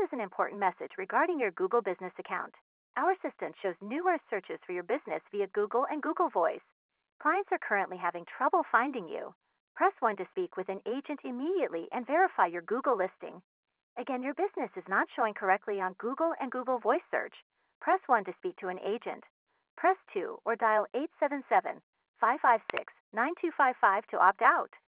is an important message regarding your Google Business account. Our assistant shows numerous searches for your business via Google and Google Voice. Clients are currently having trouble finding you. Press 1 to speak with an agent immediately and verify your Google listing. Again, your business is not showing correctly on Google and Google Voice search. Press 1 to speak to an agent. Press 2 or dial 877-556-9255 to opt out.